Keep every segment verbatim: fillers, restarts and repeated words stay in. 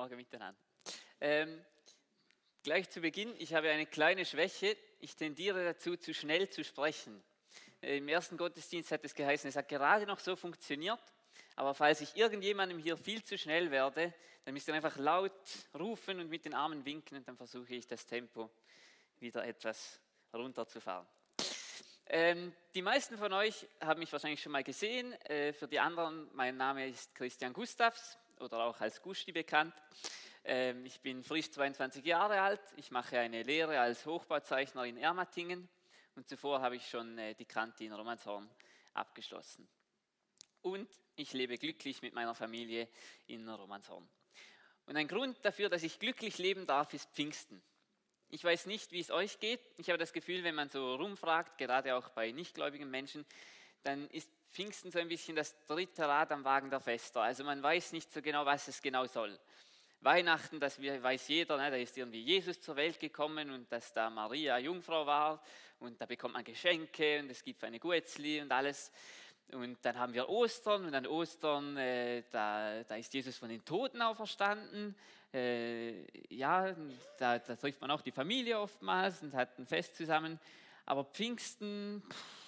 Morgen miteinander. Ähm, gleich zu Beginn, ich habe eine kleine Schwäche. Ich tendiere dazu, zu schnell zu sprechen. Im ersten Gottesdienst hat es geheißen, es hat gerade noch so funktioniert. Aber falls ich irgendjemandem hier viel zu schnell werde, dann müsst ihr einfach laut rufen und mit den Armen winken und dann versuche ich das Tempo wieder etwas runterzufahren. Ähm, die meisten von euch haben mich wahrscheinlich schon mal gesehen. Äh, für die anderen, mein Name ist Christian Gustavs oder auch als Gusti bekannt. Ähm, ich bin frisch zweiundzwanzig Jahre alt. Ich mache eine Lehre als Hochbauzeichner in Ermatingen und zuvor habe ich schon äh, die Kante in Romanshorn abgeschlossen. Und ich lebe glücklich mit meiner Familie in Romanshorn. Und ein Grund dafür, dass ich glücklich leben darf, ist Pfingsten. Ich weiß nicht, wie es euch geht. Ich habe das Gefühl, wenn man so rumfragt, gerade auch bei nichtgläubigen Menschen, dann ist Pfingsten so ein bisschen das dritte Rad am Wagen der Fester. Also man weiß nicht so genau, was es genau soll. Weihnachten, das weiß jeder, ne, da ist irgendwie Jesus zur Welt gekommen und dass da Maria Jungfrau war und da bekommt man Geschenke und es gibt eine Guetzli und alles. Und dann haben wir Ostern und an Ostern, äh, da, da ist Jesus von den Toten auferstanden. Äh, ja, da, da trifft man auch die Familie oftmals und hat ein Fest zusammen. Aber Pfingsten,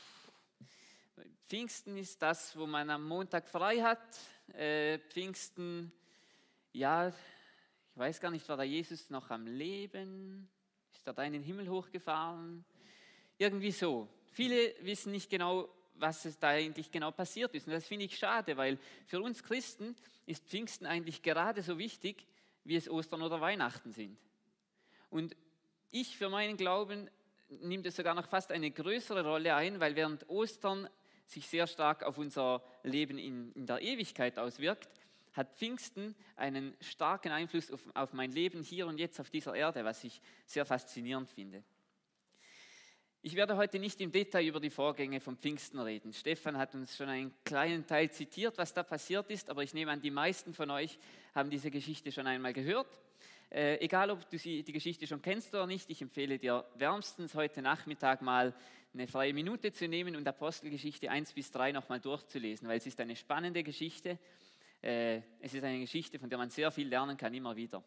pff, Pfingsten ist das, wo man am Montag frei hat. Äh, Pfingsten, ja, ich weiß gar nicht, war da Jesus noch am Leben? Ist er da in den Himmel hochgefahren? Irgendwie so. Viele wissen nicht genau, was es da eigentlich genau passiert ist. Und das finde ich schade, weil für uns Christen ist Pfingsten eigentlich gerade so wichtig, wie es Ostern oder Weihnachten sind. Und ich für meinen Glauben nimmt es sogar noch fast eine größere Rolle ein, weil während Ostern sich sehr stark auf unser Leben in, in der Ewigkeit auswirkt, hat Pfingsten einen starken Einfluss auf, auf mein Leben hier und jetzt auf dieser Erde, was ich sehr faszinierend finde. Ich werde heute nicht im Detail über die Vorgänge vom Pfingsten reden. Stefan hat uns schon einen kleinen Teil zitiert, was da passiert ist, aber ich nehme an, die meisten von euch haben diese Geschichte schon einmal gehört. Äh, egal, ob du sie, die Geschichte schon kennst oder nicht, ich empfehle dir wärmstens heute Nachmittag mal eine freie Minute zu nehmen und Apostelgeschichte eins bis drei nochmal durchzulesen, weil es ist eine spannende Geschichte. Äh, es ist eine Geschichte, von der man sehr viel lernen kann, immer wieder.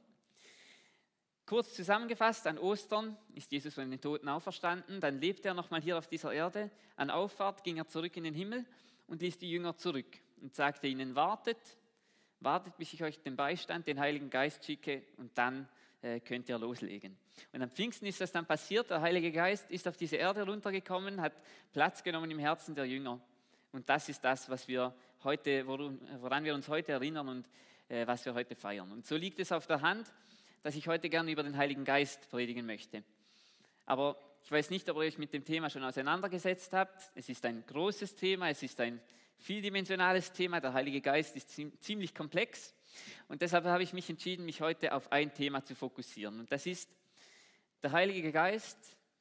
Kurz zusammengefasst, an Ostern ist Jesus von den Toten auferstanden, dann lebte er nochmal hier auf dieser Erde. An Auffahrt ging er zurück in den Himmel und ließ die Jünger zurück und sagte ihnen, wartet, wartet, bis ich euch den Beistand, den Heiligen Geist schicke und dann äh, könnt ihr loslegen. Und am Pfingsten ist das dann passiert, der Heilige Geist ist auf diese Erde runtergekommen, hat Platz genommen im Herzen der Jünger. Und das ist das, was wir heute, woran wir uns heute erinnern und äh, was wir heute feiern. Und so liegt es auf der Hand, dass ich heute gerne über den Heiligen Geist predigen möchte. Aber ich weiß nicht, ob ihr euch mit dem Thema schon auseinandergesetzt habt. Es ist ein großes Thema, es ist ein vieldimensionales Thema. Der Heilige Geist ist ziemlich komplex. Und deshalb habe ich mich entschieden, mich heute auf ein Thema zu fokussieren. Und das ist der Heilige Geist.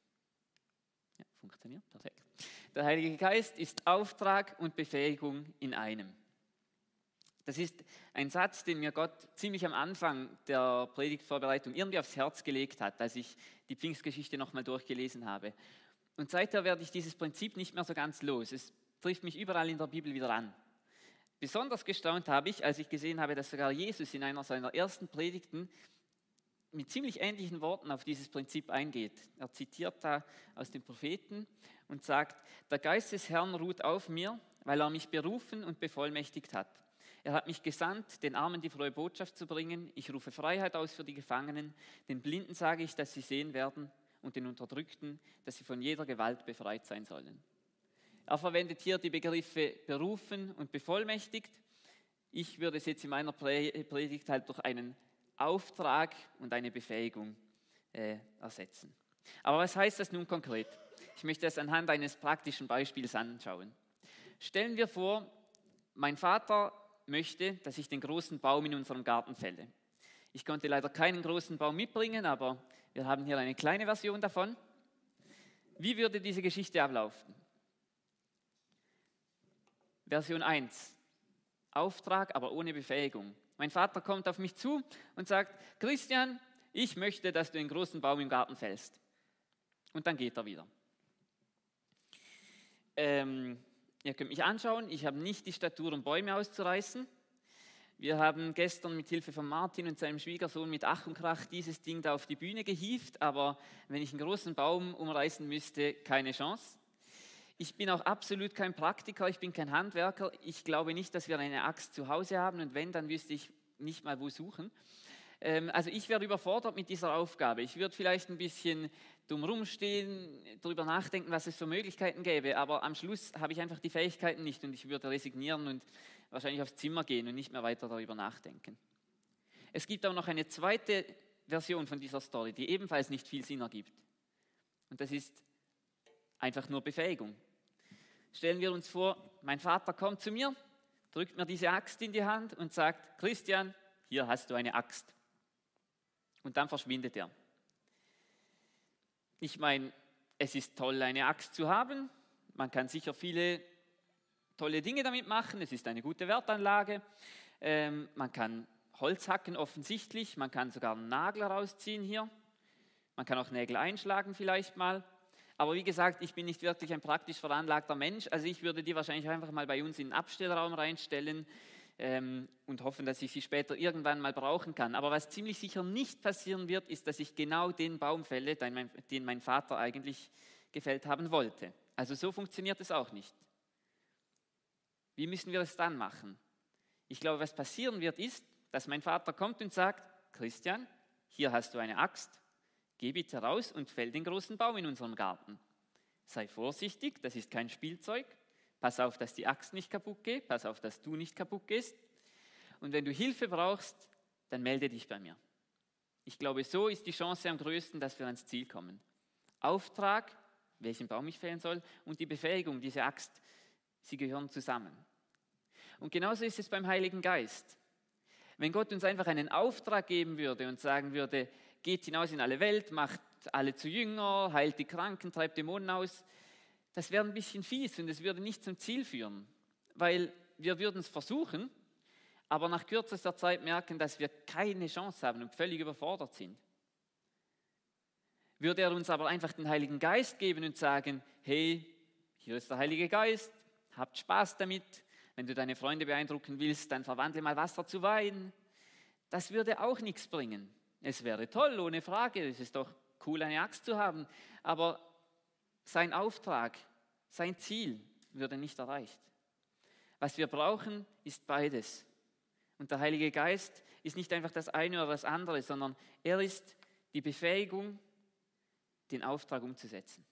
Ja, funktioniert, perfekt. Der Heilige Geist ist Auftrag und Befähigung in einem. Das ist ein Satz, den mir Gott ziemlich am Anfang der Predigtvorbereitung irgendwie aufs Herz gelegt hat, als ich die Pfingstgeschichte nochmal durchgelesen habe. Und seither werde ich dieses Prinzip nicht mehr so ganz los. Es trifft mich überall in der Bibel wieder an. Besonders gestaunt habe ich, als ich gesehen habe, dass sogar Jesus in einer seiner ersten Predigten mit ziemlich ähnlichen Worten auf dieses Prinzip eingeht. Er zitiert da aus den Propheten und sagt, der Geist des Herrn ruht auf mir, weil er mich berufen und bevollmächtigt hat. Er hat mich gesandt, den Armen die frohe Botschaft zu bringen. Ich rufe Freiheit aus für die Gefangenen. Den Blinden sage ich, dass sie sehen werden und den Unterdrückten, dass sie von jeder Gewalt befreit sein sollen. Er verwendet hier die Begriffe berufen und bevollmächtigt. Ich würde es jetzt in meiner Predigt halt durch einen Auftrag und eine Befähigung äh, ersetzen. Aber was heißt das nun konkret? Ich möchte es anhand eines praktischen Beispiels anschauen. Stellen wir vor, mein Vater möchte, dass ich den großen Baum in unserem Garten fälle. Ich konnte leider keinen großen Baum mitbringen, aber wir haben hier eine kleine Version davon. Wie würde diese Geschichte ablaufen? Version eins. Auftrag, aber ohne Befähigung. Mein Vater kommt auf mich zu und sagt, Christian, ich möchte, dass du einen großen Baum im Garten fällst. Und dann geht er wieder. Ähm, Ihr könnt mich anschauen, ich habe nicht die Statur, um Bäume auszureißen. Wir haben gestern mit Hilfe von Martin und seinem Schwiegersohn mit Ach und Krach dieses Ding da auf die Bühne gehievt, aber wenn ich einen großen Baum umreißen müsste, keine Chance. Ich bin auch absolut kein Praktiker, ich bin kein Handwerker. Ich glaube nicht, dass wir eine Axt zu Hause haben und wenn, dann wüsste ich nicht mal, wo suchen. Ähm, also ich werde überfordert mit dieser Aufgabe. Ich würde vielleicht ein bisschen dumm rumstehen, darüber nachdenken, was es für Möglichkeiten gäbe, aber am Schluss habe ich einfach die Fähigkeiten nicht und ich würde resignieren und wahrscheinlich aufs Zimmer gehen und nicht mehr weiter darüber nachdenken. Es gibt auch noch eine zweite Version von dieser Story, die ebenfalls nicht viel Sinn ergibt. Und das ist einfach nur Befähigung. Stellen wir uns vor, mein Vater kommt zu mir, drückt mir diese Axt in die Hand und sagt, Christian, hier hast du eine Axt. Und dann verschwindet er. Ich meine, es ist toll, eine Axt zu haben. Man kann sicher viele tolle Dinge damit machen. Es ist eine gute Wertanlage. Ähm, man kann Holz hacken, offensichtlich. Man kann sogar einen Nagel rausziehen hier. Man kann auch Nägel einschlagen vielleicht mal. Aber wie gesagt, ich bin nicht wirklich ein praktisch veranlagter Mensch. Also ich würde die wahrscheinlich einfach mal bei uns in den Abstellraum reinstellen ähm, und hoffen, dass ich sie später irgendwann mal brauchen kann. Aber was ziemlich sicher nicht passieren wird, ist, dass ich genau den Baum fälle, den mein, den mein Vater eigentlich gefällt haben wollte. Also so funktioniert es auch nicht. Wie müssen wir es dann machen? Ich glaube, was passieren wird, ist, dass mein Vater kommt und sagt, Christian, hier hast du eine Axt. Geh bitte raus und fäll den großen Baum in unserem Garten. Sei vorsichtig, das ist kein Spielzeug. Pass auf, dass die Axt nicht kaputt geht. Pass auf, dass du nicht kaputt gehst. Und wenn du Hilfe brauchst, dann melde dich bei mir. Ich glaube, so ist die Chance am größten, dass wir ans Ziel kommen. Auftrag, welchen Baum ich fällen soll, und die Befähigung, diese Axt, sie gehören zusammen. Und genauso ist es beim Heiligen Geist. Wenn Gott uns einfach einen Auftrag geben würde und sagen würde, geht hinaus in alle Welt, macht alle zu Jünger, heilt die Kranken, treibt Dämonen aus. Das wäre ein bisschen fies und es würde nicht zum Ziel führen, weil wir würden es versuchen, aber nach kürzester Zeit merken, dass wir keine Chance haben und völlig überfordert sind. Würde er uns aber einfach den Heiligen Geist geben und sagen, hey, hier ist der Heilige Geist, habt Spaß damit, wenn du deine Freunde beeindrucken willst, dann verwandle mal Wasser zu Wein. Das würde auch nichts bringen. Es wäre toll, ohne Frage, es ist doch cool, eine Axt zu haben, aber sein Auftrag, sein Ziel würde nicht erreicht. Was wir brauchen, ist beides. Und der Heilige Geist ist nicht einfach das eine oder das andere, sondern er ist die Befähigung, den Auftrag umzusetzen.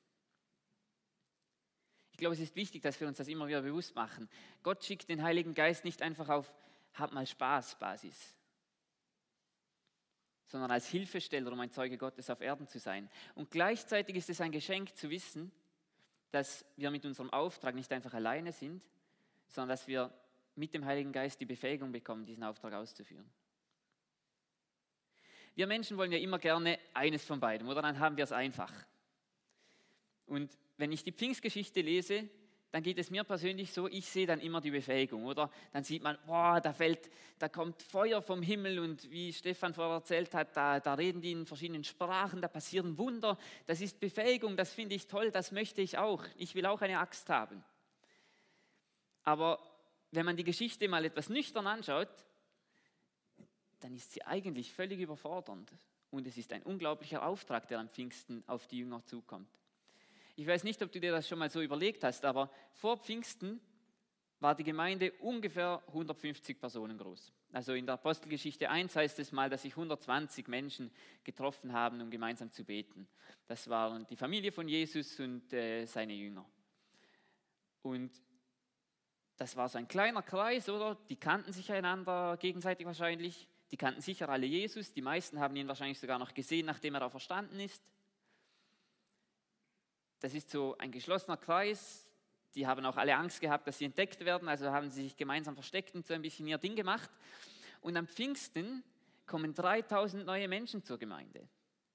Ich glaube, es ist wichtig, dass wir uns das immer wieder bewusst machen. Gott schickt den Heiligen Geist nicht einfach auf Hab mal Spaß Basis, sondern als Hilfesteller, um ein Zeuge Gottes auf Erden zu sein. Und gleichzeitig ist es ein Geschenk zu wissen, dass wir mit unserem Auftrag nicht einfach alleine sind, sondern dass wir mit dem Heiligen Geist die Befähigung bekommen, diesen Auftrag auszuführen. Wir Menschen wollen ja immer gerne eines von beidem, oder? Dann haben wir es einfach. Und wenn ich die Pfingstgeschichte lese, dann geht es mir persönlich so, ich sehe dann immer die Befähigung, oder? Dann sieht man, boah, da fällt, da kommt Feuer vom Himmel und wie Stefan vorher erzählt hat, da, da reden die in verschiedenen Sprachen, da passieren Wunder. Das ist Befähigung, das finde ich toll, das möchte ich auch. Ich will auch eine Axt haben. Aber wenn man die Geschichte mal etwas nüchtern anschaut, dann ist sie eigentlich völlig überfordernd. Und es ist ein unglaublicher Auftrag, der am Pfingsten auf die Jünger zukommt. Ich weiß nicht, ob du dir das schon mal so überlegt hast, aber vor Pfingsten war die Gemeinde ungefähr hundertfünfzig Personen groß. Also in der Apostelgeschichte eins heißt es mal, dass sich hundertzwanzig Menschen getroffen haben, um gemeinsam zu beten. Das waren die Familie von Jesus und äh, seine Jünger. Und das war so ein kleiner Kreis, oder? Die kannten sich einander gegenseitig wahrscheinlich. Die kannten sicher alle Jesus. Die meisten haben ihn wahrscheinlich sogar noch gesehen, nachdem er auferstanden ist. Das ist so ein geschlossener Kreis. Die haben auch alle Angst gehabt, dass sie entdeckt werden. Also haben sie sich gemeinsam versteckt und so ein bisschen ihr Ding gemacht. Und am Pfingsten kommen dreitausend neue Menschen zur Gemeinde.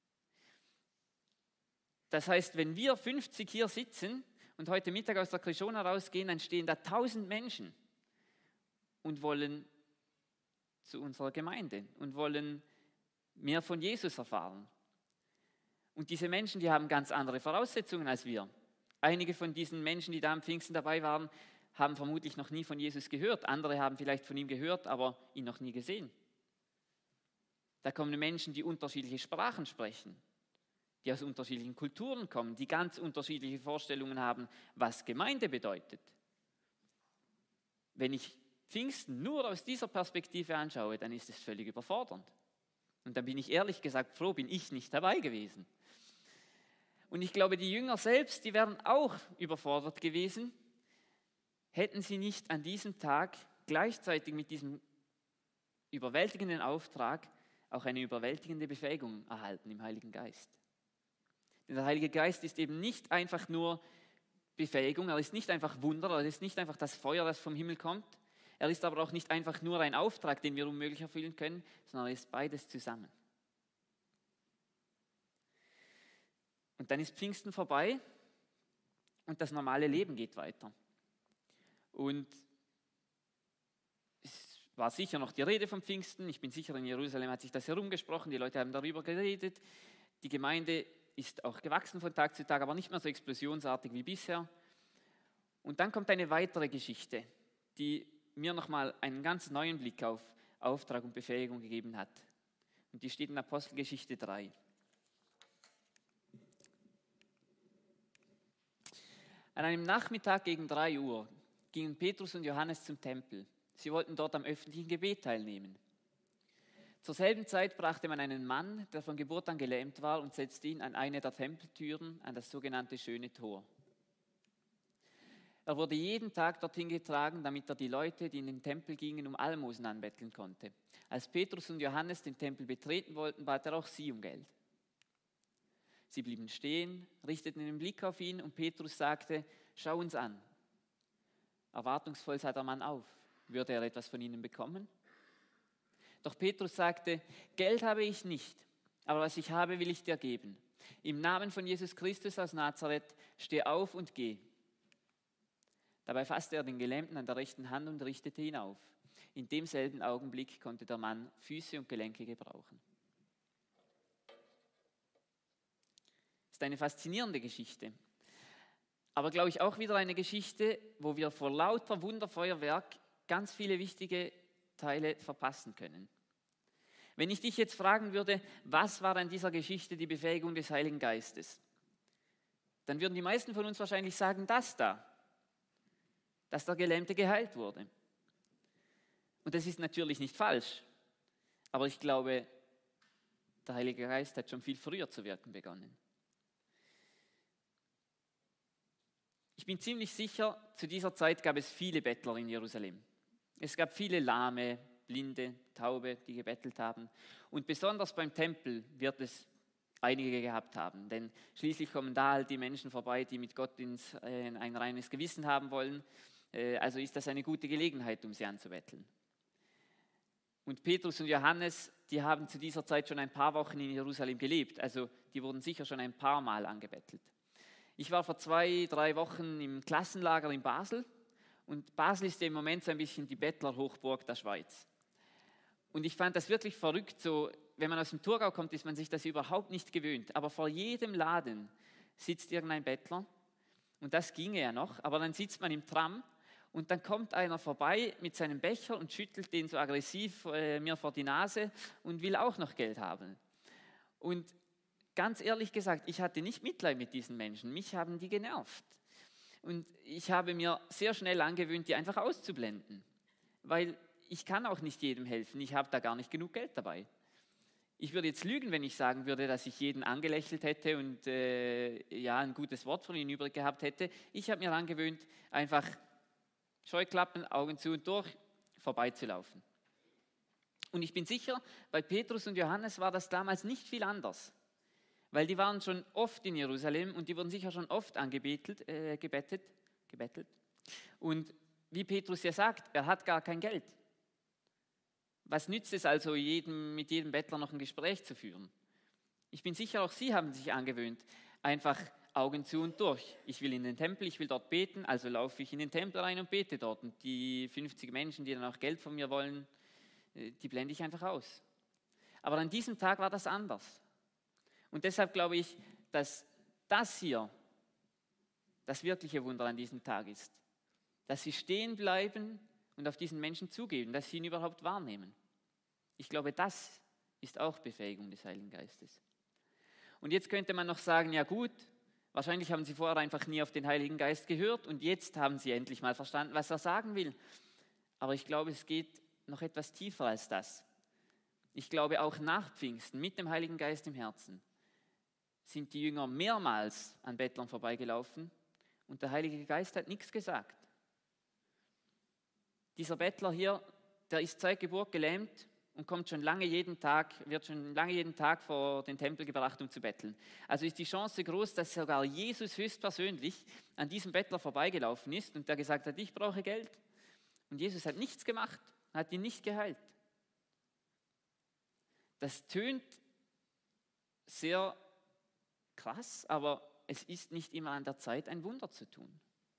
Das heißt, wenn wir fünfzig hier sitzen und heute Mittag aus der Krishona rausgehen, dann stehen da tausend Menschen und wollen zu unserer Gemeinde und wollen mehr von Jesus erfahren. Und diese Menschen, die haben ganz andere Voraussetzungen als wir. Einige von diesen Menschen, die da am Pfingsten dabei waren, haben vermutlich noch nie von Jesus gehört. Andere haben vielleicht von ihm gehört, aber ihn noch nie gesehen. Da kommen Menschen, die unterschiedliche Sprachen sprechen, die aus unterschiedlichen Kulturen kommen, die ganz unterschiedliche Vorstellungen haben, was Gemeinde bedeutet. Wenn ich Pfingsten nur aus dieser Perspektive anschaue, dann ist es völlig überfordernd. Und dann bin ich ehrlich gesagt froh, bin ich nicht dabei gewesen. Und ich glaube, die Jünger selbst, die wären auch überfordert gewesen, hätten sie nicht an diesem Tag gleichzeitig mit diesem überwältigenden Auftrag auch eine überwältigende Befähigung erhalten im Heiligen Geist. Denn der Heilige Geist ist eben nicht einfach nur Befähigung, er ist nicht einfach Wunder, er ist nicht einfach das Feuer, das vom Himmel kommt, er ist aber auch nicht einfach nur ein Auftrag, den wir unmöglich erfüllen können, sondern er ist beides zusammen. Und dann ist Pfingsten vorbei und das normale Leben geht weiter. Und es war sicher noch die Rede von Pfingsten. Ich bin sicher, in Jerusalem hat sich das herumgesprochen, die Leute haben darüber geredet. Die Gemeinde ist auch gewachsen von Tag zu Tag, aber nicht mehr so explosionsartig wie bisher. Und dann kommt eine weitere Geschichte, die mir nochmal einen ganz neuen Blick auf Auftrag und Befähigung gegeben hat. Und die steht in Apostelgeschichte drei. An einem Nachmittag gegen drei Uhr gingen Petrus und Johannes zum Tempel. Sie wollten dort am öffentlichen Gebet teilnehmen. Zur selben Zeit brachte man einen Mann, der von Geburt an gelähmt war, und setzte ihn an eine der Tempeltüren, an das sogenannte Schöne Tor. Er wurde jeden Tag dorthin getragen, damit er die Leute, die in den Tempel gingen, um Almosen anbetteln konnte. Als Petrus und Johannes den Tempel betreten wollten, bat er auch sie um Geld. Sie blieben stehen, richteten den Blick auf ihn und Petrus sagte, schau uns an. Erwartungsvoll sah der Mann auf. Würde er etwas von ihnen bekommen? Doch Petrus sagte, Geld habe ich nicht, aber was ich habe, will ich dir geben. Im Namen von Jesus Christus aus Nazareth, steh auf und geh. Dabei fasste er den Gelähmten an der rechten Hand und richtete ihn auf. In demselben Augenblick konnte der Mann Füße und Gelenke gebrauchen. Das ist eine faszinierende Geschichte. Aber glaube ich auch wieder eine Geschichte, wo wir vor lauter Wunderfeuerwerk ganz viele wichtige Teile verpassen können. Wenn ich dich jetzt fragen würde, was war an dieser Geschichte die Befähigung des Heiligen Geistes? Dann würden die meisten von uns wahrscheinlich sagen, das da, dass der Gelähmte geheilt wurde. Und das ist natürlich nicht falsch, aber ich glaube, der Heilige Geist hat schon viel früher zu wirken begonnen. Ich bin ziemlich sicher, zu dieser Zeit gab es viele Bettler in Jerusalem. Es gab viele Lahme, Blinde, Taube, die gebettelt haben. Und besonders beim Tempel wird es einige gehabt haben. Denn schließlich kommen da halt die Menschen vorbei, die mit Gott ins, äh, ein reines Gewissen haben wollen. Äh, also ist das eine gute Gelegenheit, um sie anzubetteln. Und Petrus und Johannes, die haben zu dieser Zeit schon ein paar Wochen in Jerusalem gelebt. Also die wurden sicher schon ein paar Mal angebettelt. Ich war vor zwei, drei Wochen im Klassenlager in Basel. Und Basel ist ja im Moment so ein bisschen die Bettlerhochburg der Schweiz. Und ich fand das wirklich verrückt, so, wenn man aus dem Thurgau kommt, ist man sich das überhaupt nicht gewöhnt. Aber vor jedem Laden sitzt irgendein Bettler und das ginge ja noch, aber dann sitzt man im Tram und dann kommt einer vorbei mit seinem Becher und schüttelt den so aggressiv äh, mir vor die Nase und will auch noch Geld haben. Und ganz ehrlich gesagt, ich hatte nicht Mitleid mit diesen Menschen, mich haben die genervt. Und ich habe mir sehr schnell angewöhnt, die einfach auszublenden, weil ich kann auch nicht jedem helfen, ich habe da gar nicht genug Geld dabei. Ich würde jetzt lügen, wenn ich sagen würde, dass ich jeden angelächelt hätte und äh, ja, ein gutes Wort von ihnen übrig gehabt hätte. Ich habe mir angewöhnt, einfach Scheuklappen, Augen zu und durch, vorbeizulaufen. Und ich bin sicher, bei Petrus und Johannes war das damals nicht viel anders. Weil die waren schon oft in Jerusalem und die wurden sicher schon oft angebettelt, äh, gebettet, gebettelt. Und wie Petrus ja sagt, er hat gar kein Geld. Was nützt es also, jedem, mit jedem Bettler noch ein Gespräch zu führen? Ich bin sicher, auch sie haben sich angewöhnt, einfach Augen zu und durch. Ich will in den Tempel, ich will dort beten, also laufe ich in den Tempel rein und bete dort. Und die fünfzig Menschen, die dann auch Geld von mir wollen, die blende ich einfach aus. Aber an diesem Tag war das anders. Und deshalb glaube ich, dass das hier das wirkliche Wunder an diesem Tag ist. dass sie stehen bleiben und auf diesen Menschen zugehen, dass sie ihn überhaupt wahrnehmen. Ich glaube, das ist auch Befähigung des Heiligen Geistes. Und jetzt könnte man noch sagen, ja gut, wahrscheinlich haben sie vorher einfach nie auf den Heiligen Geist gehört und jetzt haben sie endlich mal verstanden, was er sagen will. Aber ich glaube, es geht noch etwas tiefer als das. Ich glaube, auch nach Pfingsten, mit dem Heiligen Geist im Herzen, sind die Jünger mehrmals an Bettlern vorbeigelaufen und der Heilige Geist hat nichts gesagt. Dieser Bettler hier, der ist seit Geburt gelähmt und kommt schon lange jeden Tag, wird schon lange jeden Tag vor den Tempel gebracht, um zu betteln. Also ist die Chance groß, dass sogar Jesus höchstpersönlich an diesem Bettler vorbeigelaufen ist und der gesagt hat, ich brauche Geld. Und Jesus hat nichts gemacht, hat ihn nicht geheilt. Das tönt sehr krass, aber es ist nicht immer an der Zeit, ein Wunder zu tun.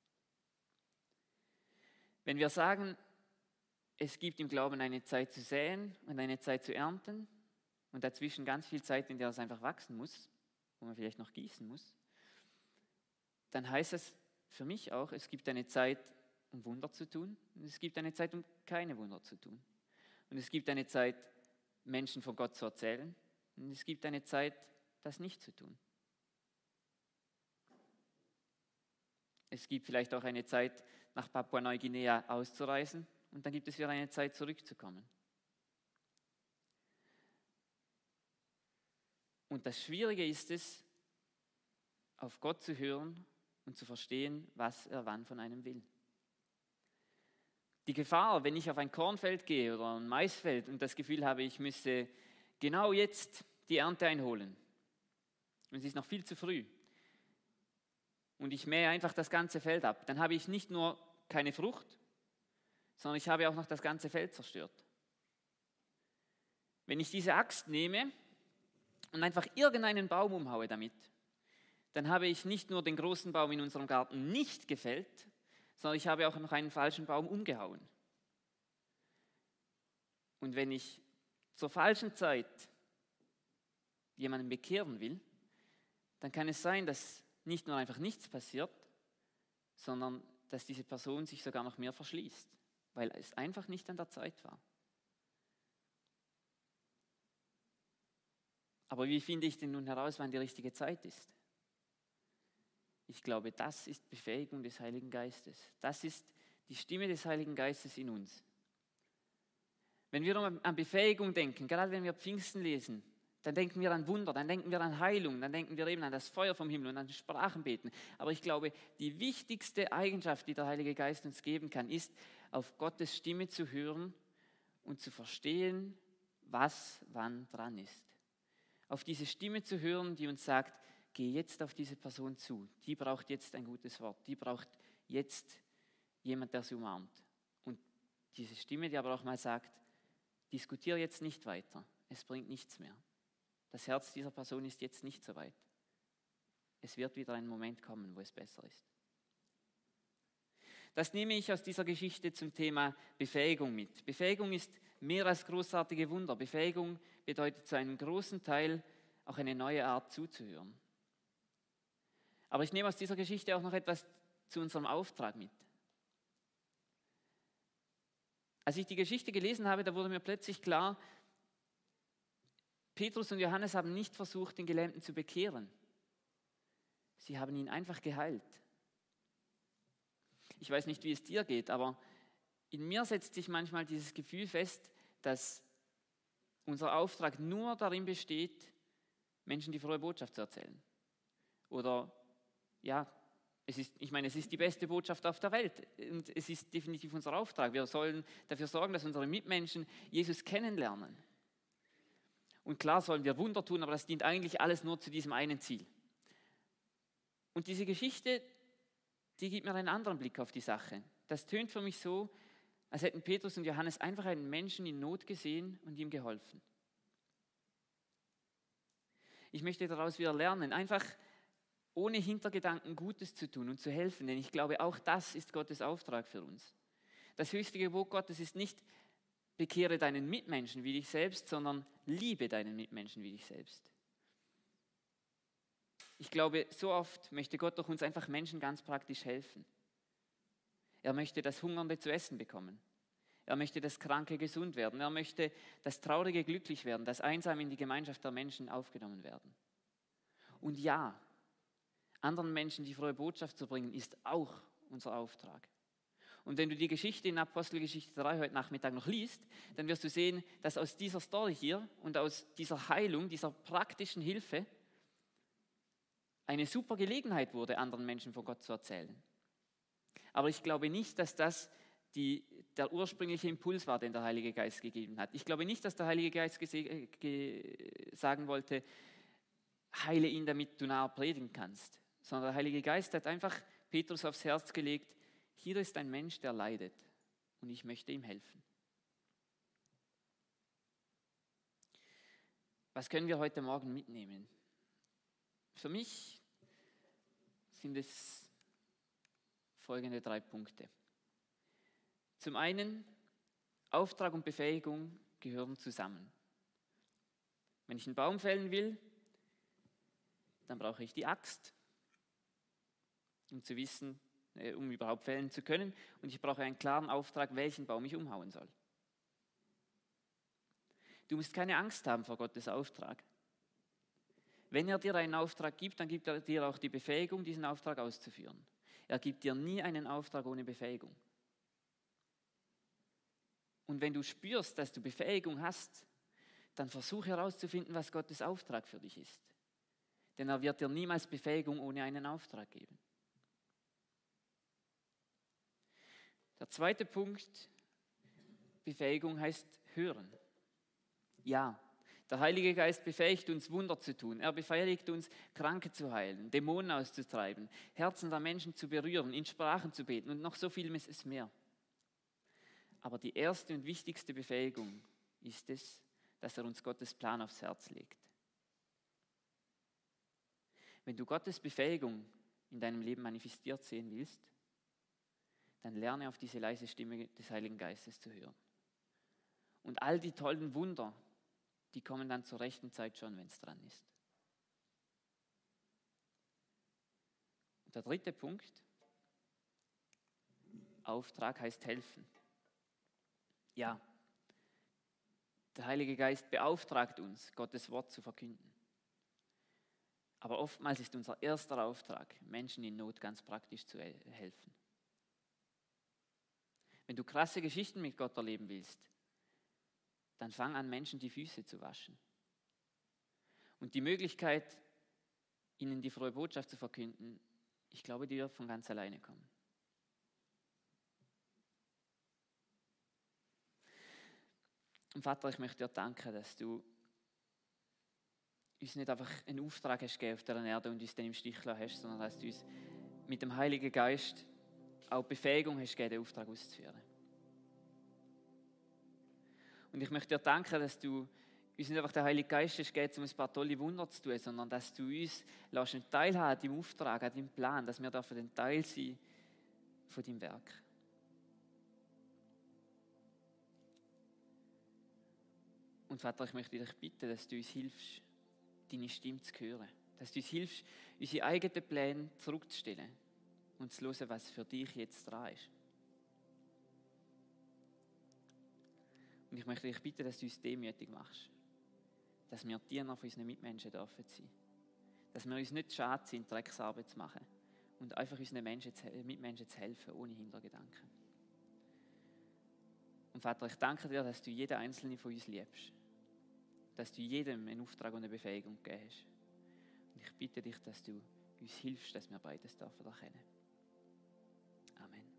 Wenn wir sagen, es gibt im Glauben eine Zeit zu säen und eine Zeit zu ernten und dazwischen ganz viel Zeit, in der es einfach wachsen muss, wo man vielleicht noch gießen muss, dann heißt es für mich auch, es gibt eine Zeit, um Wunder zu tun und es gibt eine Zeit, um keine Wunder zu tun. Und es gibt eine Zeit, Menschen von Gott zu erzählen und es gibt eine Zeit, das nicht zu tun. Es gibt vielleicht auch eine Zeit, nach Papua-Neuguinea auszureisen und dann gibt es wieder eine Zeit, zurückzukommen. Und das Schwierige ist es, auf Gott zu hören und zu verstehen, was er wann von einem will. Die Gefahr, wenn ich auf ein Kornfeld gehe oder ein Maisfeld und das Gefühl habe, ich müsse genau jetzt die Ernte einholen und es ist noch viel zu früh und ich mähe einfach das ganze Feld ab, dann habe ich nicht nur keine Frucht, sondern ich habe auch noch das ganze Feld zerstört. Wenn ich diese Axt nehme und einfach irgendeinen Baum umhaue damit, dann habe ich nicht nur den großen Baum in unserem Garten nicht gefällt, sondern ich habe auch noch einen falschen Baum umgehauen. Und wenn ich zur falschen Zeit jemanden bekehren will, dann kann es sein, dass nicht nur einfach nichts passiert, sondern dass diese Person sich sogar noch mehr verschließt, weil es einfach nicht an der Zeit war. Aber wie finde ich denn nun heraus, wann die richtige Zeit ist? Ich glaube, das ist Befähigung des Heiligen Geistes. Das ist die Stimme des Heiligen Geistes in uns. Wenn wir an Befähigung denken, gerade wenn wir Pfingsten lesen, dann denken wir an Wunder, dann denken wir an Heilung, dann denken wir eben an das Feuer vom Himmel und an Sprachenbeten. Aber ich glaube, die wichtigste Eigenschaft, die der Heilige Geist uns geben kann, ist, auf Gottes Stimme zu hören und zu verstehen, was wann dran ist. Auf diese Stimme zu hören, die uns sagt, geh jetzt auf diese Person zu, die braucht jetzt ein gutes Wort, die braucht jetzt jemand, der sie umarmt. Und diese Stimme, die aber auch mal sagt, diskutiere jetzt nicht weiter, es bringt nichts mehr. Das Herz dieser Person ist jetzt nicht so weit. Es wird wieder ein Moment kommen, wo es besser ist. Das nehme ich aus dieser Geschichte zum Thema Befähigung mit. Befähigung ist mehr als großartige Wunder. Befähigung bedeutet zu einem großen Teil auch eine neue Art zuzuhören. Aber ich nehme aus dieser Geschichte auch noch etwas zu unserem Auftrag mit. Als ich die Geschichte gelesen habe, da wurde mir plötzlich klar, Petrus und Johannes haben nicht versucht, den Gelähmten zu bekehren. Sie haben ihn einfach geheilt. Ich weiß nicht, wie es dir geht, aber in mir setzt sich manchmal dieses Gefühl fest, dass unser Auftrag nur darin besteht, Menschen die frohe Botschaft zu erzählen. Oder, ja, es ist, ich meine, es ist die beste Botschaft auf der Welt und es ist definitiv unser Auftrag. Wir sollen dafür sorgen, dass unsere Mitmenschen Jesus kennenlernen. Und klar sollen wir Wunder tun, aber das dient eigentlich alles nur zu diesem einen Ziel. Und diese Geschichte, die gibt mir einen anderen Blick auf die Sache. Das tönt für mich so, als hätten Petrus und Johannes einfach einen Menschen in Not gesehen und ihm geholfen. Ich möchte daraus wieder lernen, einfach ohne Hintergedanken Gutes zu tun und zu helfen, denn ich glaube, auch das ist Gottes Auftrag für uns. Das höchste Gebot Gottes ist nicht, bekehre deinen Mitmenschen wie dich selbst, sondern liebe deinen Mitmenschen wie dich selbst. Ich glaube, so oft möchte Gott durch uns einfach Menschen ganz praktisch helfen. Er möchte, dass Hungernde zu essen bekommen. Er möchte, dass Kranke gesund werden. Er möchte, dass Traurige glücklich werden, dass Einsame in die Gemeinschaft der Menschen aufgenommen werden. Und ja, anderen Menschen die frohe Botschaft zu bringen, ist auch unser Auftrag. Und wenn du die Geschichte in Apostelgeschichte drei heute Nachmittag noch liest, dann wirst du sehen, dass aus dieser Story hier und aus dieser Heilung, dieser praktischen Hilfe eine super Gelegenheit wurde, anderen Menschen von Gott zu erzählen. Aber ich glaube nicht, dass das die, der ursprüngliche Impuls war, den der Heilige Geist gegeben hat. Ich glaube nicht, dass der Heilige Geist gese- ge- sagen wollte, heile ihn, damit du nachher predigen kannst. Sondern der Heilige Geist hat einfach Petrus aufs Herz gelegt, hier ist ein Mensch, der leidet und ich möchte ihm helfen. Was können wir heute Morgen mitnehmen? Für mich sind es folgende drei Punkte. Zum einen, Auftrag und Befähigung gehören zusammen. Wenn ich einen Baum fällen will, dann brauche ich die Axt, um zu wissen, äh, um überhaupt fällen zu können. Und ich brauche einen klaren Auftrag, welchen Baum ich umhauen soll. Du musst keine Angst haben vor Gottes Auftrag. Wenn er dir einen Auftrag gibt, dann gibt er dir auch die Befähigung, diesen Auftrag auszuführen. Er gibt dir nie einen Auftrag ohne Befähigung. Und wenn du spürst, dass du Befähigung hast, dann versuch herauszufinden, was Gottes Auftrag für dich ist. Denn er wird dir niemals Befähigung ohne einen Auftrag geben. Der zweite Punkt, Befähigung heißt hören. Ja, der Heilige Geist befähigt uns, Wunder zu tun. Er befähigt uns, Kranke zu heilen, Dämonen auszutreiben, Herzen der Menschen zu berühren, in Sprachen zu beten und noch so vieles mehr. Aber die erste und wichtigste Befähigung ist es, dass er uns Gottes Plan aufs Herz legt. Wenn du Gottes Befähigung in deinem Leben manifestiert sehen willst, dann lerne auf diese leise Stimme des Heiligen Geistes zu hören. Und all die tollen Wunder, die kommen dann zur rechten Zeit schon, wenn es dran ist. Und der dritte Punkt, Auftrag heißt helfen. Ja, der Heilige Geist beauftragt uns, Gottes Wort zu verkünden. Aber oftmals ist unser erster Auftrag, Menschen in Not ganz praktisch zu helfen. Wenn du krasse Geschichten mit Gott erleben willst, dann fang an, Menschen die Füße zu waschen. Und die Möglichkeit, ihnen die frohe Botschaft zu verkünden, ich glaube, die wird von ganz alleine kommen. Und Vater, ich möchte dir danken, dass du uns nicht einfach einen Auftrag hast gegeben auf der Erde und uns dann im Stich lassen hast, sondern dass du uns mit dem Heiligen Geist auch Befähigung hast gegeben, den Auftrag auszuführen. Und ich möchte dir danken, dass du uns nicht einfach den Heiligen Geist hast gegeben, um ein paar tolle Wunder zu tun, sondern dass du uns lässt einen Teil haben an deinem Auftrag, an deinem Plan, dass wir dürfen ein Teil sein von deinem Werk. Und Vater, ich möchte dich bitten, dass du uns hilfst, deine Stimme zu hören. Dass du uns hilfst, unsere eigenen Pläne zurückzustellen und zu hören, was für dich jetzt dran ist. Und ich möchte dich bitten, dass du uns demütig machst. Dass wir Diener für unsere Mitmenschen dürfen sein. Dass wir uns nicht schade sind, Drecksarbeit zu machen und einfach unseren Menschen, Mitmenschen zu helfen, ohne Hintergedanken. Und Vater, ich danke dir, dass du jeden Einzelnen von uns liebst. Dass du jedem einen Auftrag und eine Befähigung gegeben hast. Und ich bitte dich, dass du uns hilfst, dass wir beides dürfen erkennen. Amen.